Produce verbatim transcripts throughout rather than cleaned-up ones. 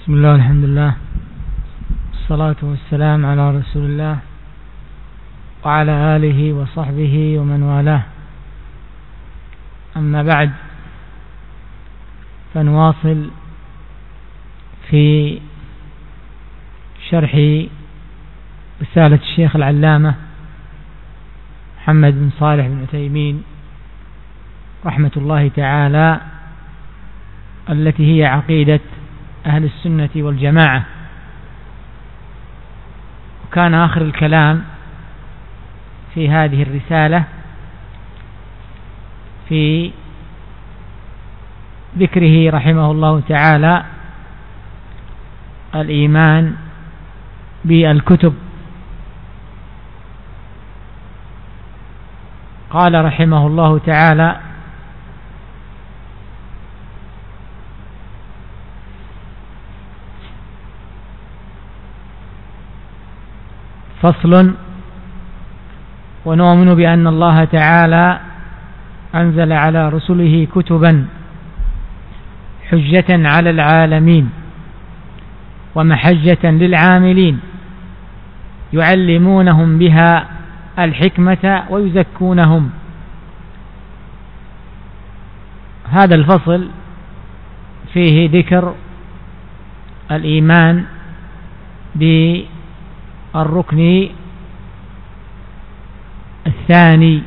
بسم الله الحمد لله والصلاة والسلام على رسول الله وعلى آله وصحبه ومن والاه. أما بعد، فنواصل في شرح رسالة الشيخ العلامة محمد بن صالح بن عثيمين رحمة الله تعالى، التي هي عقيدة أهل السنة والجماعة. وكان آخر الكلام في هذه الرسالة في ذكره رحمه الله تعالى الإيمان بالكتب. قال رحمه الله تعالى: فصل: ونؤمن بأن الله تعالى أنزل على رسله كتبا حجة على العالمين ومحجة للعاملين يعلمونهم بها الحكمة ويزكونهم. هذا الفصل فيه ذكر الإيمان بالركن الثاني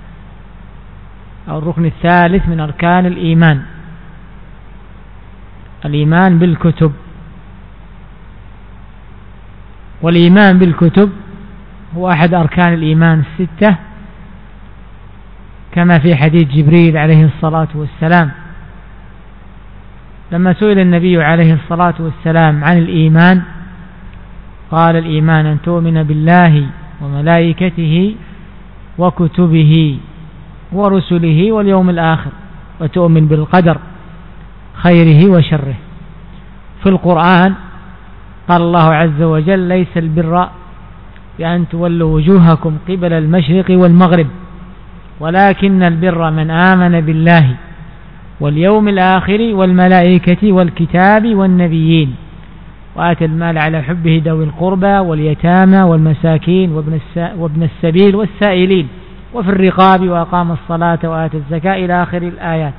أو الركن الثالث من أركان الإيمان، الإيمان بالكتب. والإيمان بالكتب هو أحد أركان الإيمان الستة، كما في حديث جبريل عليه الصلاة والسلام لما سئل النبي عليه الصلاة والسلام عن الإيمان قال: الإيمان أن تؤمن بالله وملائكته وكتبه ورسله واليوم الآخر وتؤمن بالقدر خيره وشره. في القرآن قال الله عز وجل: ليس البر بأن تولوا وجوهكم قبل المشرق والمغرب ولكن البر من آمن بالله واليوم الآخر والملائكة والكتاب والنبيين وآتى المال على حبه ذوي القربى واليتامى والمساكين وابن السبيل والسائلين وفي الرقاب وأقام الصلاة وآتى الزكاة إلى آخر الآيات.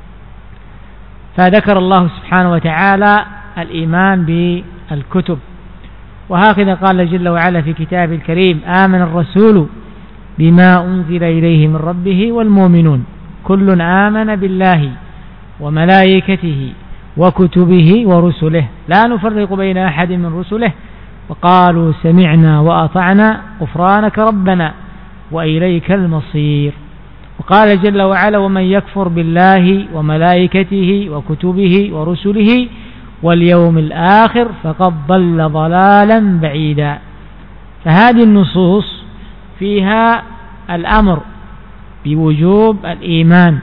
فذكر الله سبحانه وتعالى الإيمان بالكتب. وهكذا قال جل وعلا في كتابه الكريم: آمن الرسول بما أنزل إليه من ربه والمؤمنون كل آمن بالله وملائكته وكتبه ورسله لا نفرق بين أحد من رسله وقالوا سمعنا وأطعنا غفرانك ربنا وإليك المصير. وقال جل وعلا: ومن يكفر بالله وملائكته وكتبه ورسله واليوم الآخر فقد ضل ضلالا بعيدا. فهذه النصوص فيها الأمر بوجوب الإيمان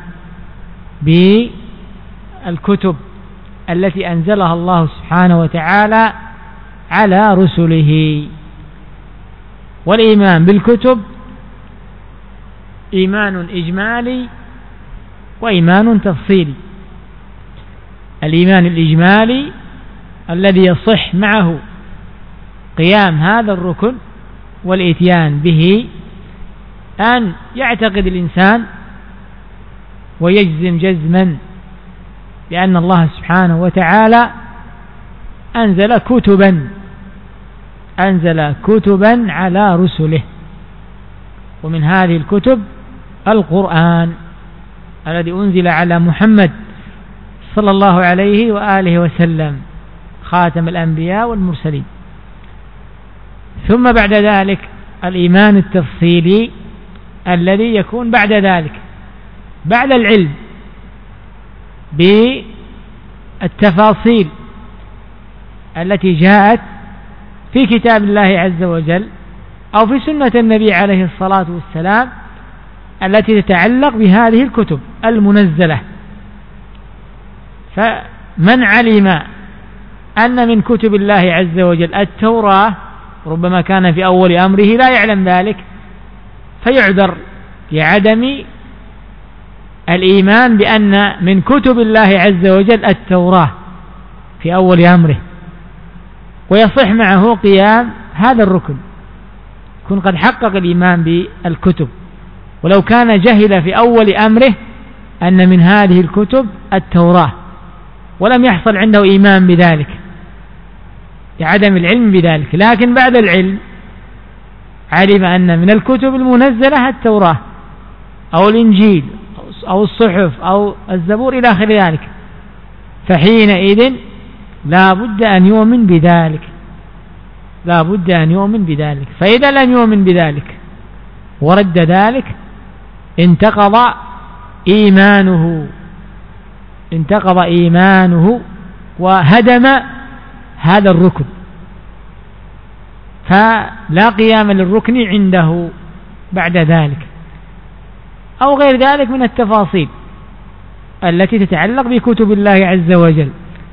بالكتب التي أنزلها الله سبحانه وتعالى على رسله. والإيمان بالكتب إيمان إجمالي وإيمان تفصيلي. الإيمان الإجمالي الذي يصح معه قيام هذا الركن والإتيان به أن يعتقد الإنسان ويجزم جزما بأن الله سبحانه وتعالى أنزل كتبا أنزل كتبا على رسله، ومن هذه الكتب القرآن الذي أنزل على محمد صلى الله عليه وآله وسلم خاتم الأنبياء والمرسلين. ثم بعد ذلك الإيمان التفصيلي الذي يكون بعد ذلك بعد العلم بالتفاصيل التي جاءت في كتاب الله عز وجل أو في سنة النبي عليه الصلاة والسلام التي تتعلق بهذه الكتب المنزلة. فمن علم أن من كتب الله عز وجل التوراة ربما كان في أول أمره لا يعلم ذلك فيعذر لعدم الإيمان بأن من كتب الله عز وجل التوراة في أول أمره، ويصح معه قيام هذا الركن، يكون قد حقق الإيمان بالكتب. ولو كان جهل في أول أمره أن من هذه الكتب التوراة ولم يحصل عنده إيمان بذلك لعدم العلم بذلك، لكن بعد العلم علم أن من الكتب المنزلة التوراة أو الإنجيل أو الصحف أو الزبور إلى آخر ذلك، فحينئذ لا بد أن يؤمن بذلك، لا بد أن يؤمن بذلك. فإذا لم يؤمن بذلك ورد ذلك انتقض إيمانه، انتقض إيمانه وهدم هذا الركن، فلا قيام للركن عنده بعد ذلك، أو غير ذلك من التفاصيل التي تتعلق بكتب الله عز وجل.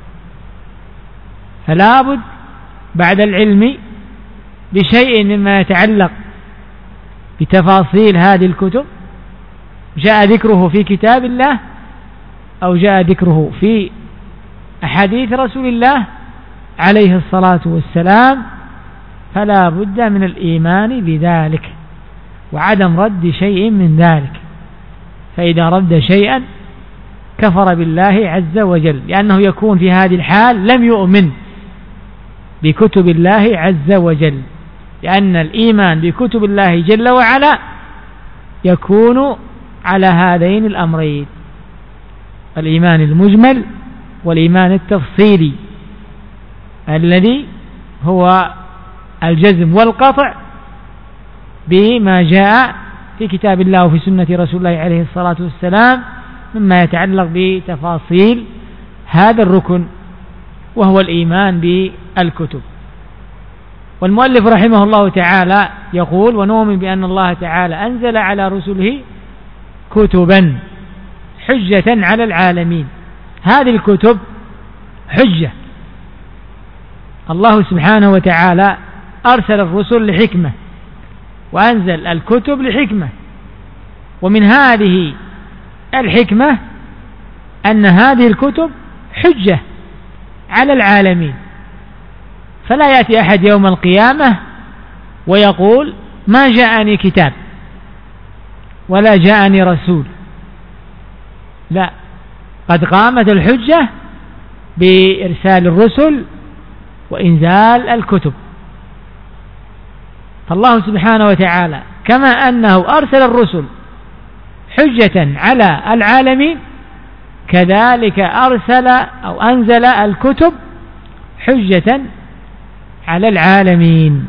فلا بد بعد العلم بشيء مما يتعلق بتفاصيل هذه الكتب جاء ذكره في كتاب الله أو جاء ذكره في أحاديث رسول الله عليه الصلاة والسلام، فلا بد من الإيمان بذلك وعدم رد شيء من ذلك. فإذا رد شيئا كفر بالله عز وجل، لأنه يكون في هذه الحال لم يؤمن بكتب الله عز وجل، لأن الإيمان بكتب الله جل وعلا يكون على هذين الأمرين: الإيمان المجمل والإيمان التفصيلي الذي هو الجزم والقطع بما جاء في كتاب الله وفي سنة رسول الله عليه الصلاة والسلام مما يتعلق بتفاصيل هذا الركن وهو الإيمان بالكتب. والمؤلف رحمه الله تعالى يقول: ونؤمن بأن الله تعالى أنزل على رسله كتبا حجة على العالمين. هذه الكتب حجة، الله سبحانه وتعالى أرسل الرسل لحكمة وأنزل الكتب لحكمة، ومن هذه الحكمة أن هذه الكتب حجة على العالمين، فلا يأتي أحد يوم القيامة ويقول ما جاءني كتاب ولا جاءني رسول، لا، قد قامت الحجة بإرسال الرسل وإنزال الكتب. فالله سبحانه وتعالى كما أنه أرسل الرسل حجة على العالمين كذلك أرسل أو أنزل الكتب حجة على العالمين،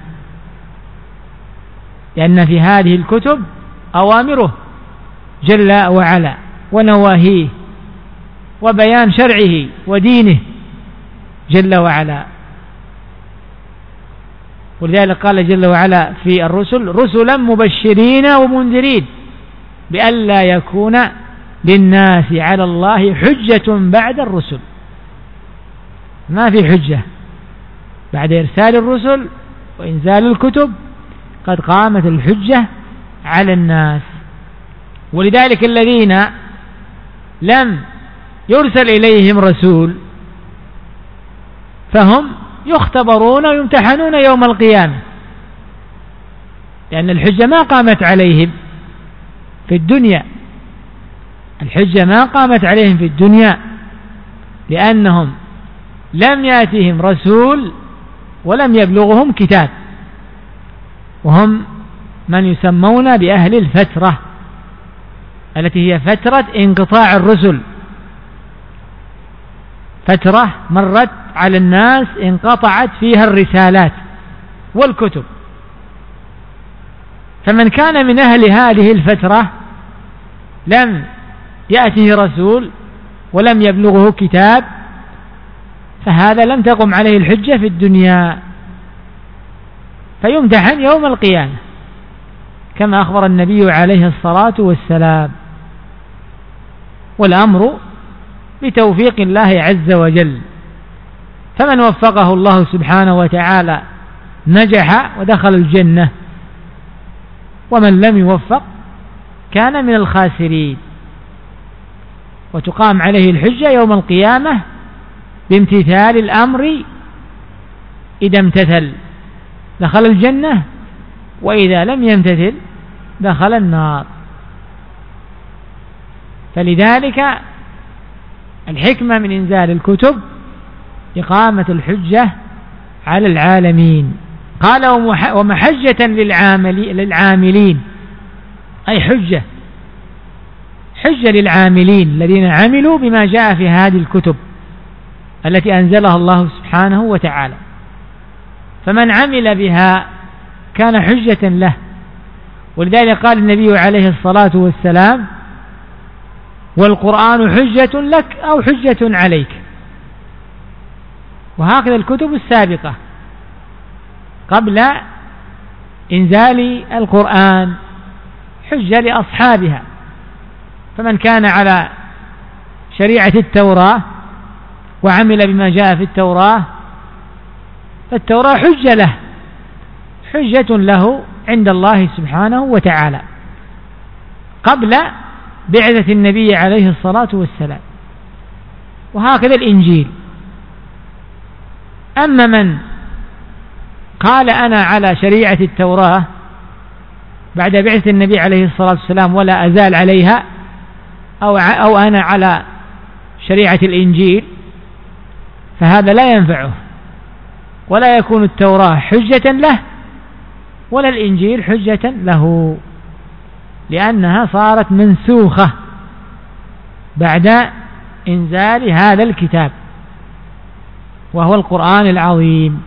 لأن في هذه الكتب أوامره جل وعلا ونواهيه وبيان شرعه ودينه جل وعلا. ولذلك قال جل وعلا في الرسل: رسلا مبشرين ومنذرين بألا يكون للناس على الله حجة بعد الرسل. ما في حجة بعد إرسال الرسل وإنزال الكتب، قد قامت الحجة على الناس. ولذلك الذين لم يرسل إليهم رسول فهم يختبرون ويمتحنون يوم القيامة، لأن الحجة ما قامت عليهم في الدنيا، الحجة ما قامت عليهم في الدنيا لأنهم لم يأتهم رسول ولم يبلغهم كتاب، وهم من يسمون بأهل الفترة التي هي فترة انقطاع الرسل، فترة مرت على الناس انقطعت فيها الرسالات والكتب. فمن كان من أهل هذه الفترة لم يأته رسول ولم يبلغه كتاب فهذا لم تقم عليه الحجة في الدنيا، فيمتحن يوم القيامة كما أخبر النبي عليه الصلاة والسلام. والأمر بتوفيق الله عز وجل، فمن وفقه الله سبحانه وتعالى نجح ودخل الجنة، ومن لم يوفق كان من الخاسرين. وتقام عليه الحجة يوم القيامة بامتثال الأمر إذا امتثل دخل الجنة، وإذا لم يمتثل دخل النار. فلذلك الحكمة من إنزال الكتب إقامة الحجة على العالمين. قال ومحجة للعاملين، أي حجة حجة للعاملين الذين عملوا بما جاء في هذه الكتب التي أنزلها الله سبحانه وتعالى. فمن عمل بها كان حجة له. ولذلك قال النبي عليه الصلاة والسلام والقرآن حجة لك أو حجة عليك. وهكذا الكتب السابقة قبل إنزال القرآن حجة لأصحابها. فمن كان على شريعة التوراة وعمل بما جاء في التوراة فالتوراة حجة له حجة له عند الله سبحانه وتعالى قبل بعثة النبي عليه الصلاة والسلام. وهكذا الإنجيل. أما من قال أنا على شريعة التوراة بعد بعثة النبي عليه الصلاة والسلام ولا أزال عليها، أو أو أنا على شريعة الإنجيل، فهذا لا ينفعه، ولا يكون التوراة حجة له ولا الإنجيل حجة له، لأنها صارت منسوخة بعد إنزال هذا الكتاب وهو القرآن العظيم.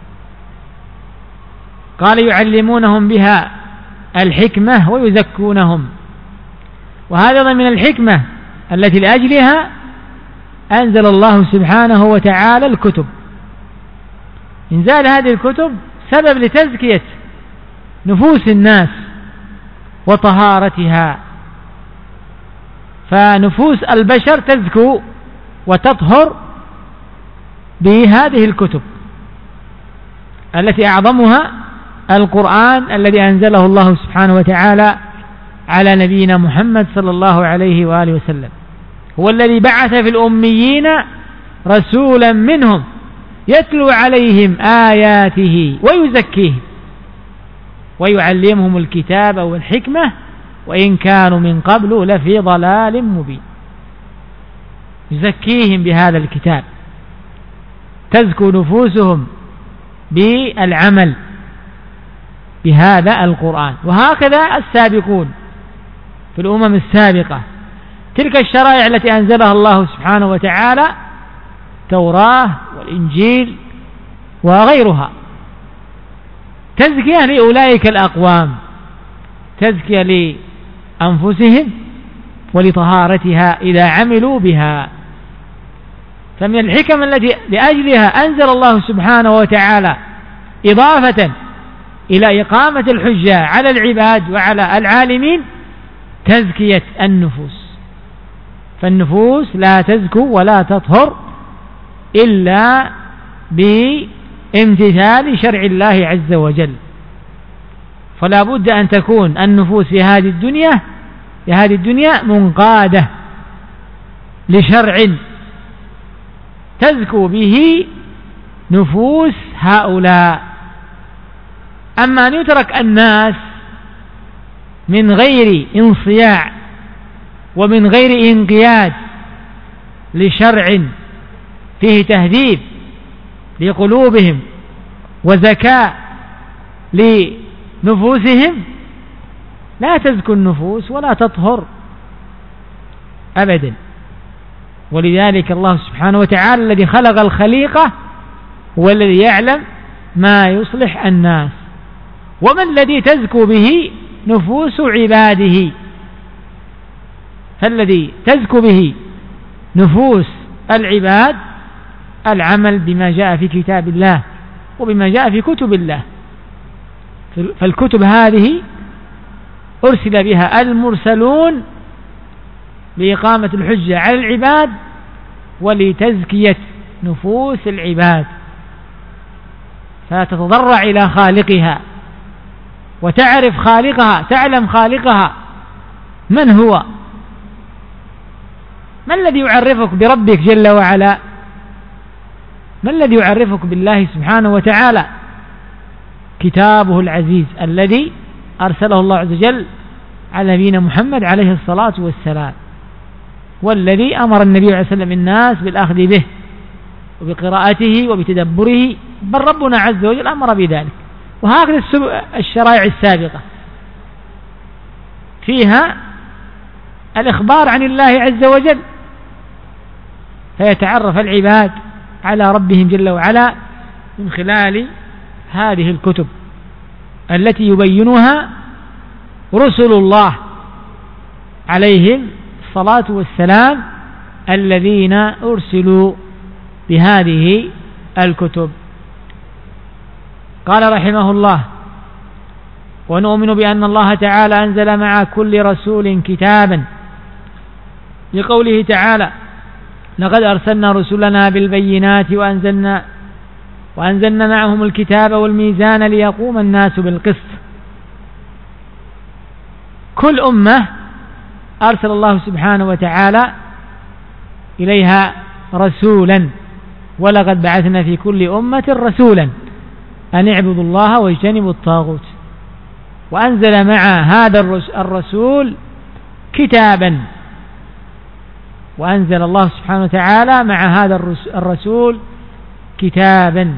قال يعلمونهم بها الحكمة ويزكونهم. وهذا من الحكمة التي لأجلها أنزل الله سبحانه وتعالى الكتب. إنزال هذه الكتب سبب لتزكية نفوس الناس وطهارتها، فنفوس البشر تزكو وتطهر بهذه الكتب التي أعظمها القرآن الذي أنزله الله سبحانه وتعالى على نبينا محمد صلى الله عليه وآله وسلم. هو الذي بعث في الأميين رسولا منهم يتلو عليهم آياته ويزكيهم ويعلمهم الكتاب والحكمة وإن كانوا من قبل لفي ضلال مبين. يزكيهم بهذا الكتاب، تزكو نفوسهم بالعمل بهذا القرآن. وهكذا السابقون في الأمم السابقة، تلك الشرائع التي أنزلها الله سبحانه وتعالى التوراة والإنجيل وغيرها تزكية لأولئك الأقوام، تزكية لأنفسهم ولطهارتها إذا عملوا بها. فمن الحكم التي لأجلها أنزل الله سبحانه وتعالى إضافة إلى إقامة الحجة على العباد وعلى العالمين تزكية النفوس. فالنفوس لا تزكو ولا تطهر إلا بامتثال شرع الله عز وجل. فلا بد أن تكون النفوس في هذه الدنيا في هذه الدنيا منقادة لشرع تزكو به نفوس هؤلاء. أما أن يترك الناس من غير انصياع ومن غير انقياد لشرع فيه تهذيب لقلوبهم وزكاة لنفوسهم، لا تزكو النفوس ولا تطهر أبدا. ولذلك الله سبحانه وتعالى الذي خلق الخليقة هو الذي يعلم ما يصلح الناس، وما الذي تزكو به نفوس عباده. فالذي تزكو به نفوس العباد العمل بما جاء في كتاب الله وبما جاء في كتب الله. فالكتب هذه أرسل بها المرسلون لإقامة الحجة على العباد ولتزكية نفوس العباد، فتتضرع إلى خالقها وتعرف خالقها، تعلم خالقها من هو، ما الذي يعرفك بربك جل وعلا؟ ما الذي يعرفك بالله سبحانه وتعالى؟ كتابه العزيز الذي أرسله الله عز وجل على نبينا محمد عليه الصلاة والسلام، والذي أمر النبي عليه الصلاة والسلام الناس بالأخذ به وبقراءته وبتدبره، بل ربنا عز وجل أمر بذلك. وهكذا الشرائع السابقة فيها الإخبار عن الله عز وجل، فيتعرف العباد على ربهم جل وعلا من خلال هذه الكتب التي يبينها رسل الله عليهم الصلاة والسلام الذين أرسلوا بهذه الكتب. قال رحمه الله: ونؤمن بأن الله تعالى أنزل مع كل رسول كتابا، لقوله تعالى: لقد أرسلنا رسلنا بالبينات وأنزلنا وأنزلنا معهم الكتاب والميزان ليقوم الناس بالقسط. كل أمة أرسل الله سبحانه وتعالى إليها رسولا، ولقد بعثنا في كل أمة رسولا أن اعبدوا الله واجتنبوا الطاغوت. وأنزل مع هذا الرسول كتابا، وأنزل الله سبحانه وتعالى مع هذا الرسول كتابا.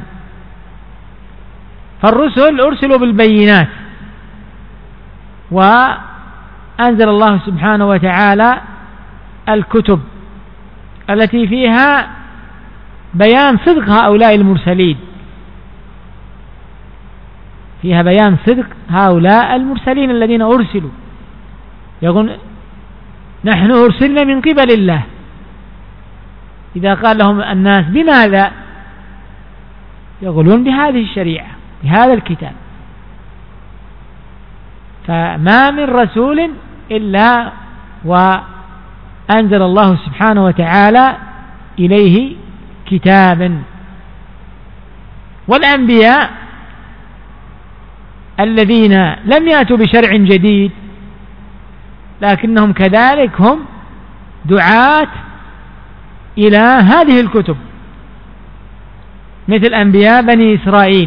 فالرسل أرسلوا بالبينات، وأنزل الله سبحانه وتعالى الكتب التي فيها بيان صدق هؤلاء المرسلين، فيها بيان صدق هؤلاء المرسلين الذين أرسلوا. يقول: نحن أرسلنا من قبل الله. إذا قال لهم الناس بماذا؟ يقولون بهذه الشريعة، بهذا الكتاب. فما من رسول إلا وأنزل الله سبحانه وتعالى إليه كتابا. والأنبياء الذين لم يأتوا بشرع جديد لكنهم كذلك هم دعاة إلى هذه الكتب، مثل أنبياء بني إسرائيل،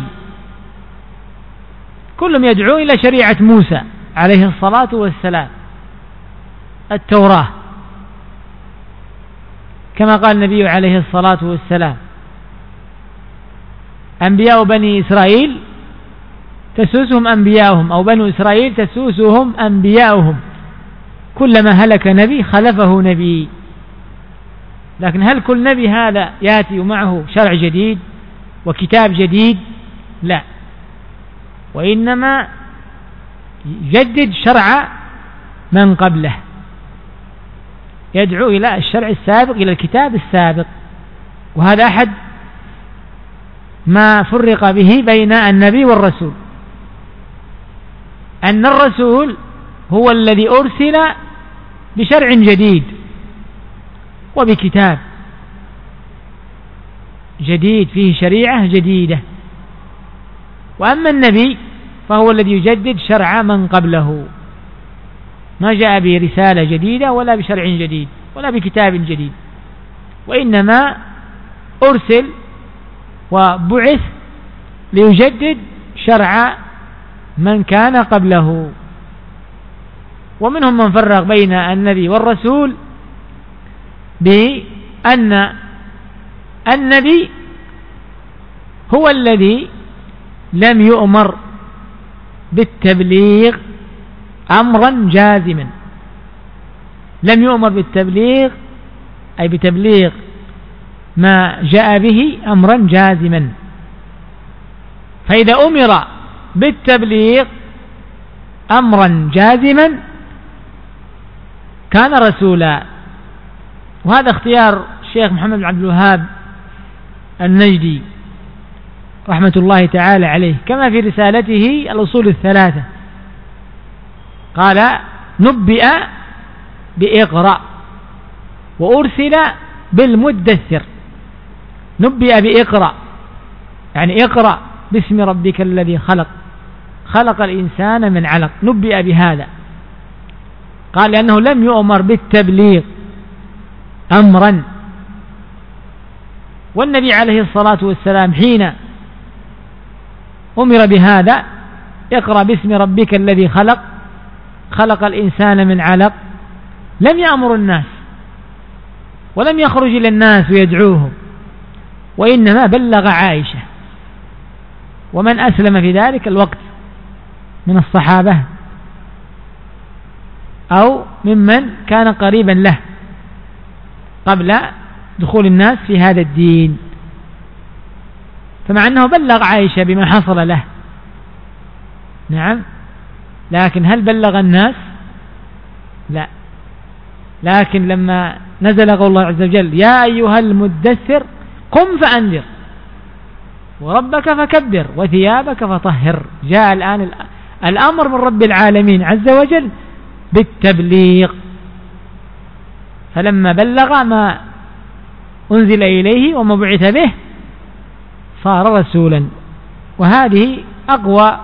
كلهم يدعو إلى شريعة موسى عليه الصلاة والسلام، التوراة، كما قال النبي عليه الصلاة والسلام: أنبياء بني إسرائيل تسوسهم أنبياؤهم، أو بنو إسرائيل تسوسهم أنبياؤهم، كلما هلك نبي خلفه نبي. لكن هل كل نبي هذا يأتي معه شرع جديد وكتاب جديد؟ لا، وإنما يجدد شرع من قبله، يدعو إلى الشرع السابق، إلى الكتاب السابق. وهذا أحد ما فرق به بين النبي والرسول، أن الرسول هو الذي أرسل بشرع جديد وبكتاب جديد فيه شريعة جديدة، وأما النبي فهو الذي يجدد شرع من قبله، ما جاء برسالة جديدة ولا بشرع جديد ولا بكتاب جديد، وإنما أرسل وبعث ليجدد شرع من كان قبله. ومنهم من فرق بين النبي والرسول بأن النبي هو الذي لم يؤمر بالتبليغ أمرا جازما، لم يؤمر بالتبليغ أي بتبليغ ما جاء به أمرا جازما. فإذا أمر بالتبليغ أمرا جازما كان رسولا. وهذا اختيار الشيخ محمد بن عبد الوهاب النجدي رحمة الله تعالى عليه، كما في رسالته الأصول الثلاثة قال: نبئ بإقرأ وأرسل بالمدثر. نبئ بإقرأ يعني اقرأ باسم ربك الذي خلق، خلق الإنسان من علق، نبئ بهذا. قال لأنه لم يؤمر بالتبليغ أمرا والنبي عليه الصلاة والسلام حين أمر بهذا اقرأ باسم ربك الذي خلق خلق الإنسان من علق لم يأمر الناس ولم يخرج إلى الناس ويدعوهم، وإنما بلغ عائشة، ومن أسلم في ذلك الوقت من الصحابة أو ممن كان قريبا له قبل دخول الناس في هذا الدين. فمع أنه بلغ عائشة بما حصل له، نعم، لكن هل بلغ الناس؟ لا. لكن لما نزل قول الله عز وجل يا أيها المدثر قم فأنذر وربك فكبر وثيابك فطهر، جاء الآن الأمر من رب العالمين عز وجل بالتبليغ. فلما بلغ ما أنزل إليه وما بعث به صار رسولا. وهذه أقوى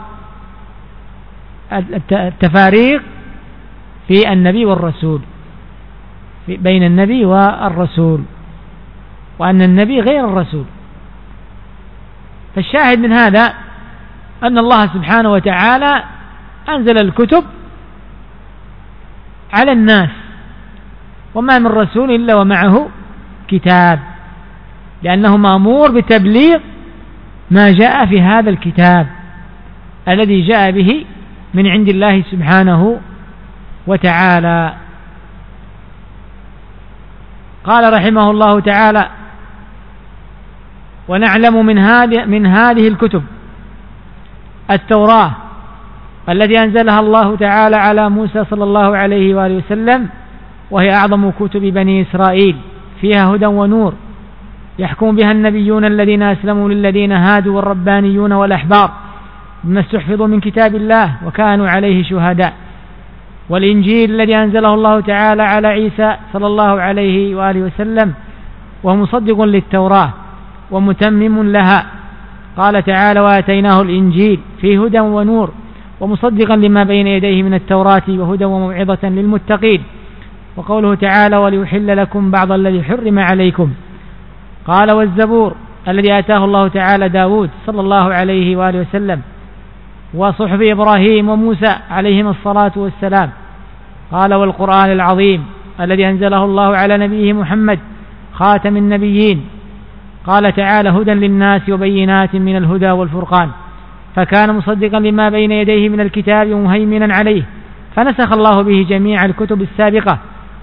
التفاريق في النبي والرسول، بين النبي والرسول، وأن النبي غير الرسول. فالشاهد من هذا أن الله سبحانه وتعالى أنزل الكتب على الناس، وما من رسول إلا ومعه كتاب، لأنه مأمور بتبليغ ما جاء في هذا الكتاب الذي جاء به من عند الله سبحانه وتعالى. قال رحمه الله تعالى ونعلم من هذه من هذه الكتب التوراة التي أنزلها الله تعالى على موسى صلى الله عليه وآله وسلم، وهي أعظم كتب بني إسرائيل، فيها هدى ونور يحكم بها النبيون الذين أسلموا للذين هادوا والربانيون والأحبار بما استحفظوا من كتاب الله وكانوا عليه شهداء. والإنجيل الذي أنزله الله تعالى على عيسى صلى الله عليه وآله وسلم وهو مصدق للتوراة ومتمم لها. قال تعالى وآتيناه الإنجيل فيه هدى ونور ومصدقا لما بين يديه من التوراة وهدى وموعظة للمتقين. وقوله تعالى وليحل لكم بعض الذي حرم عليكم. قال والزبور الذي آتاه الله تعالى داود صلى الله عليه وآله وسلم، وصحف إبراهيم وموسى عليهما الصلاة والسلام. قال والقرآن العظيم الذي أنزله الله على نبيه محمد خاتم النبيين. قال تعالى هدى للناس وبينات من الهدى والفرقان، فكان مصدقا لما بين يديه من الكتاب ومهيمنا عليه، فنسخ الله به جميع الكتب السابقة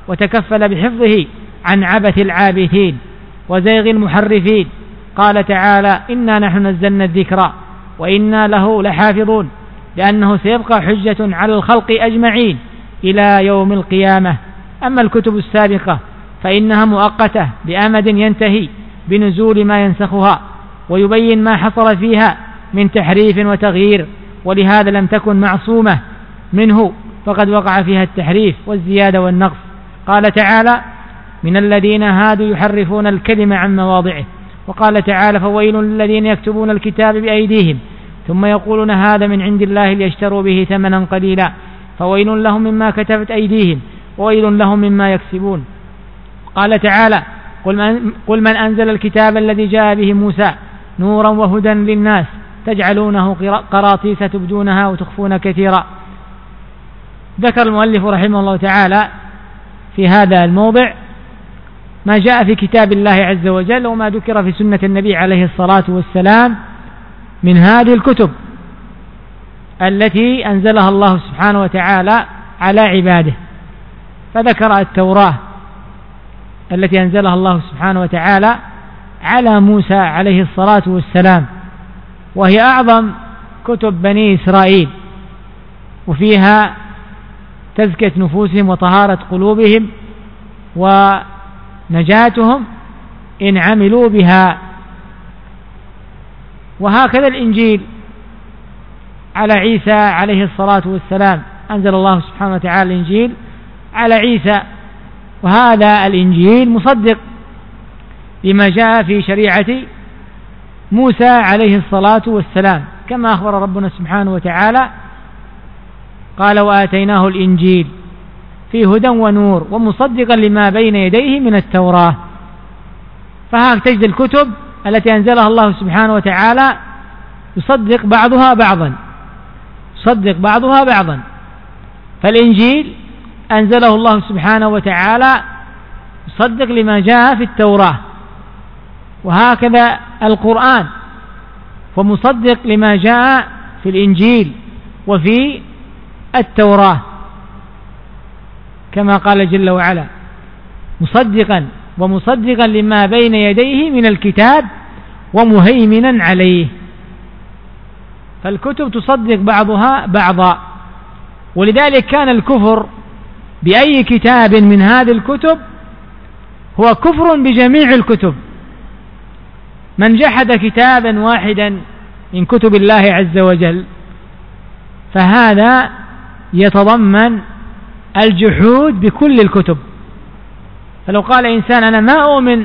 وتكفل بحفظه عن عبث العابثين وزيغ المحرفين. قال تعالى إنا نحن نزلنا الذكر وإنا له لحافظون، لأنه سيبقى حجة على الخلق أجمعين إلى يوم القيامة. أما الكتب السابقة فإنها مؤقتة بأمد ينتهي بنزول ما ينسخها ويبين ما حصل فيها من تحريف وتغيير، ولهذا لم تكن معصومة منه، فقد وقع فيها التحريف والزيادة والنقص. قال تعالى من الذين هادوا يحرفون الكلم عن مواضعه. وقال تعالى فويل للذين يكتبون الكتاب بأيديهم ثم يقولون هذا من عند الله ليشتروا به ثمنا قليلا فويل لهم مما كتبت أيديهم وويل لهم مما يكسبون. قال تعالى قل من, قل من أنزل الكتاب الذي جاء به موسى نورا وهدى للناس تجعلونه قراطيس تبدونها وتخفون كثيرا. ذكر المؤلف رحمه الله تعالى في هذا الموضع ما جاء في كتاب الله عز وجل وما ذكر في سنة النبي عليه الصلاة والسلام من هذه الكتب التي أنزلها الله سبحانه وتعالى على عباده. فذكر التوراة التي أنزلها الله سبحانه وتعالى على موسى عليه الصلاة والسلام، وهي أعظم كتب بني إسرائيل، وفيها تزكية نفوسهم وطهارة قلوبهم ونجاتهم إن عملوا بها. وهكذا الإنجيل على عيسى عليه الصلاة والسلام، أنزل الله سبحانه وتعالى الإنجيل على عيسى، وهذا الإنجيل مصدق لما جاء في شريعة موسى عليه الصلاة والسلام، كما أخبر ربنا سبحانه وتعالى قال وآتيناه الإنجيل فيه هدى ونور ومصدقا لما بين يديه من التوراة. فهاك تجد الكتب التي أنزلها الله سبحانه وتعالى يصدق بعضها بعضا يصدق بعضها بعضا. فالإنجيل أنزله الله سبحانه وتعالى يصدق لما جاء في التوراة، وهكذا القرآن ومصدق لما جاء في الإنجيل وفي التوراة، كما قال جل وعلا مصدقا ومصدقا لما بين يديه من الكتاب ومهيمنا عليه. فالكتب تصدق بعضها بعضا، ولذلك كان الكفر بأي كتاب من هذه الكتب هو كفر بجميع الكتب. من جحد كتابا واحدا من كتب الله عز وجل فهذا يتضمن الجحود بكل الكتب. فلو قال إنسان أنا ما أؤمن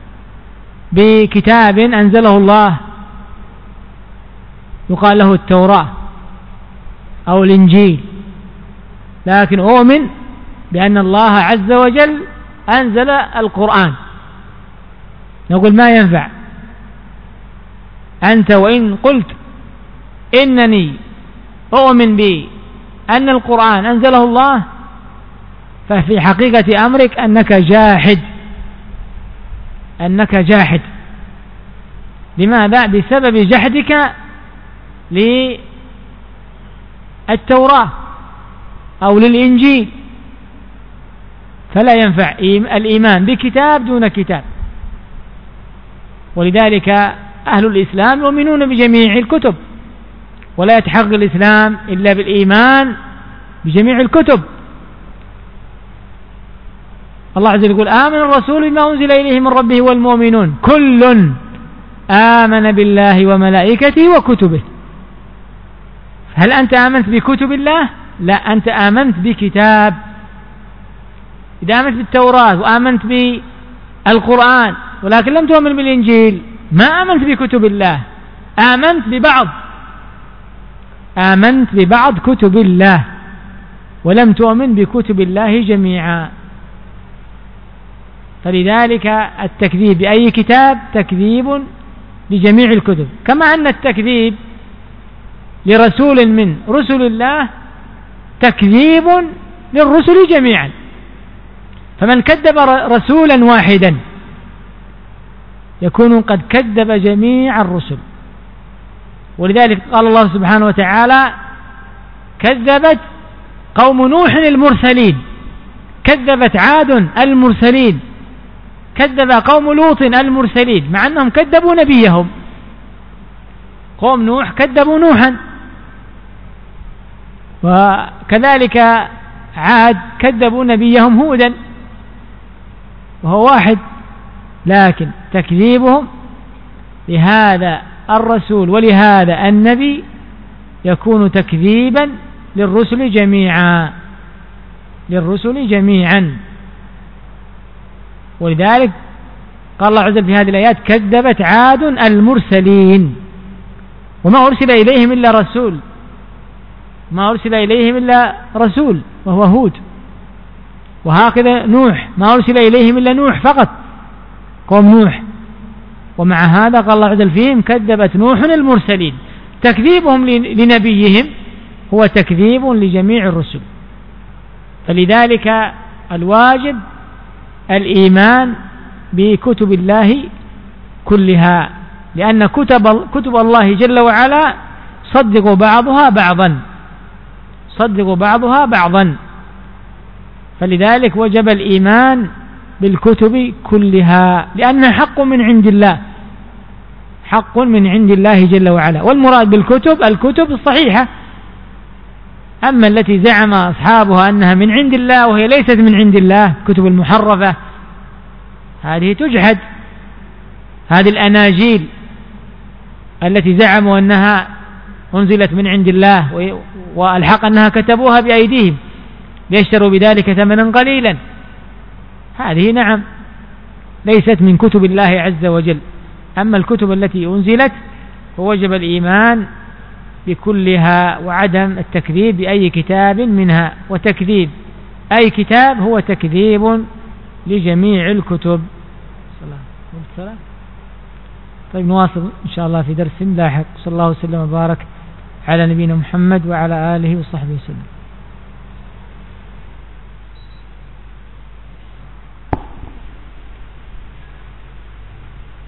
بكتاب أنزله الله، يقال له التوراة أو الإنجيل، لكن أؤمن بأن الله عز وجل أنزل القرآن، نقول ما ينفع. أنت وإن قلت إنني أؤمن بأن القرآن أنزله الله، ففي حقيقة أمرك أنك جاحد أنك جاحد لماذا؟ بسبب جحدك للتوراة أو للإنجيل. فلا ينفع الإيمان بكتاب دون كتاب. ولذلك أهل الإسلام يؤمنون بجميع الكتب، ولا يتحقق الإسلام إلا بالإيمان بجميع الكتب. الله عز وجل يقول آمن الرسول بما أنزل إليه من ربه والمؤمنون كل آمن بالله وملائكته وكتبه. هل أنت آمنت بكتب الله؟ لا، أنت آمنت بكتاب. إذا آمنت بالتوراة وآمنت بالقرآن ولكن لم تؤمن بالإنجيل ما آمنت بكتب الله، آمنت ببعض آمنت ببعض كتب الله ولم تؤمن بكتب الله جميعا. فلذلك التكذيب بأي كتاب تكذيب لجميع الكتب، كما أن التكذيب لرسول من رسل الله تكذيب للرسل جميعا. فمن كذب رسولا واحدا يكون قد كذب جميع الرسل. ولذلك قال الله سبحانه وتعالى كذبت قوم نوح المرسلين، كذبت عاد المرسلين، كذب قوم لوط المرسلين، مع أنهم كذبوا نبيهم. قوم نوح كذبوا نوحا، وكذلك عاد كذبوا نبيهم هودا وهو واحد، لكن تكذيبهم لهذا الرسول ولهذا النبي يكون تكذيبا للرسل جميعا للرسل جميعا. ولذلك قال الله عز وجل في هذه الآيات كذبت عاد المرسلين، وما أرسل إليهم إلا رسول ما أرسل إليهم إلا رسول وهو هود. وهكذا نوح ما أرسل إليهم إلا نوح فقط، قوم نوح. ومع هذا قال الله عز وجل فيهم كذبت نوح المرسلين. تكذيبهم لنبيهم هو تكذيب لجميع الرسل. فلذلك الواجب الإيمان بكتب الله كلها، لأن كتب, كتب الله جل وعلا صدق بعضها بعضا صدق بعضها بعضا فلذلك وجب الإيمان بالكتب كلها، لأنها حق من عند الله حق من عند الله جل وعلا. والمراد بالكتب الكتب الصحيحة، أما التي زعم أصحابها أنها من عند الله وهي ليست من عند الله، كتب المحرفة، هذه تجحد. هذه الأناجيل التي زعموا أنها أنزلت من عند الله والحق أنها كتبوها بأيديهم ليشتروا بذلك ثمنا قليلا، هذه نعم ليست من كتب الله عز وجل. أما الكتب التي أنزلت فوجب الإيمان بكلها وعدم التكذيب بأي كتاب منها. وتكذيب أي كتاب هو تكذيب لجميع الكتب. والسلام. طيب نواصل إن شاء الله في درس لاحق. صلى الله وسلم وبارك على نبينا محمد وعلى آله وصحبه وسلم.